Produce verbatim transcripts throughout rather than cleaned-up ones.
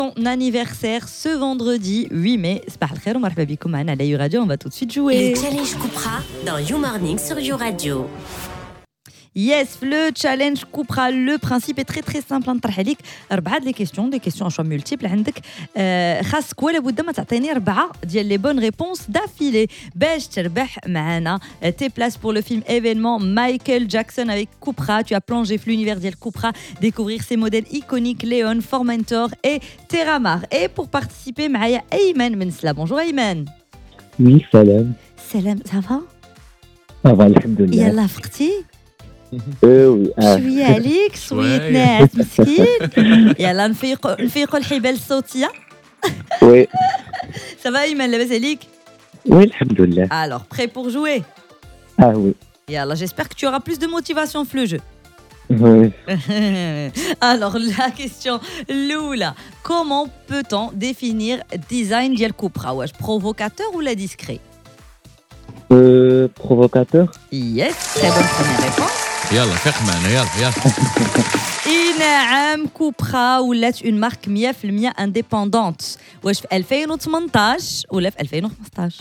ton anniversaire ce vendredi huit mai. صباح الخير ومرحبا بكم معنا على يو راديو. On va tout de suite jouer. Le challenge Coupera dans You Morning sur You Radio. Yes, le challenge Coupera. Le principe est très très simple. نطرح عليك أربعة des questions, des questions en choix multiples. عندك خاصك ولا بد ما تعطيني أربعة ديال les bonnes réponses d'affilée باش تربح معنا tes places pour le film événement Michael Jackson avec Coupera. Tu as plongé في l'univers ديال Coupera, découvrir ses modèles iconiques Léon, Formentor et Terramar. Et pour participer معايا أيمن من سلا. Bonjour أيمن. Oui, salam. سلام, ça va? Ça va, alhamdoulilah. يلا فقتي؟ Euh, oui. Ah. شوية عليك شوية ناعس مسكين. يلا نفيقوا نفيقوا الحبال الصوتية. Oui. Ça va Iman, لاباس عليك؟ Oui, alhamdoulilah. Alors, prêt pour jouer? Ah oui. Yallah, j'espère que tu auras plus de motivation pour le jeu. Oui. Alors, la question Loula, comment peut-on définir design ديال Coupera? واش provocateur ou la discret? Euh, provocateur. Yes, très bonne première réponse. يلا فيق معنا يلا يلا. اي نعم كوبرا ولات اون مارك مية بالمية انديبوندونت. واش في ألفين وثمنطاش ولا في ألفين وخمسطاش؟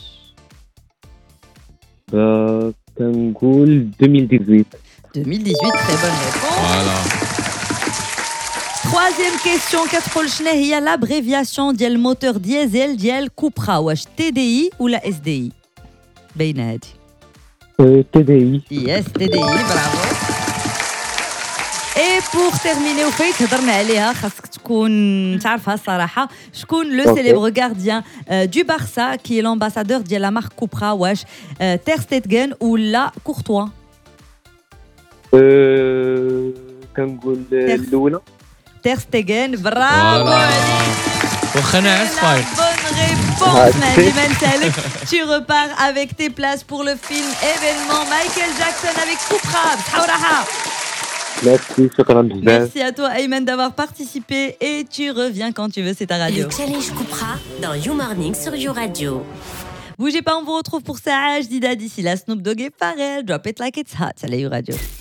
Bah, كنقول deux mille dix-huit. deux mille dix-huit, très bonne réponse. Voilà. Troisième question, كتقول شنو هي l'abréviation ديال الموتور ديزل ديال كوبرا؟ واش تي دي اي ولا اس دي اي؟ باينه هادي. Euh, T D I. Yes, T D I, bravo. Et pour terminer, وفايت هضرنا عليها خاصك تكون تعرفها الصراحة. شكون لو célèbre gardien du Barça qui est l'ambassadeur ديال la marque Coupera؟ واش Ter Stegen ولا Courtois؟ Euh, كنقول الأولى. Ter Stegen, bravo عليك. واخا ناعس فايق. Bonne réponse, Naïman Salek. Tu repars avec tes places pour le film événement Michael Jackson avec Coupera. B'haouraha. Merci, شكرا بزاف. Merci à toi, Ayman, d'avoir participé. Et tu reviens quand tu veux, c'est ta radio. Le challenge Coupera dans You Morning sur You Radio. Bougez pas, on vous retrouve pour Saach Dida d'ici là. Snoop Dogg et Pharrell. Drop it like it's hot. Salut, You Radio.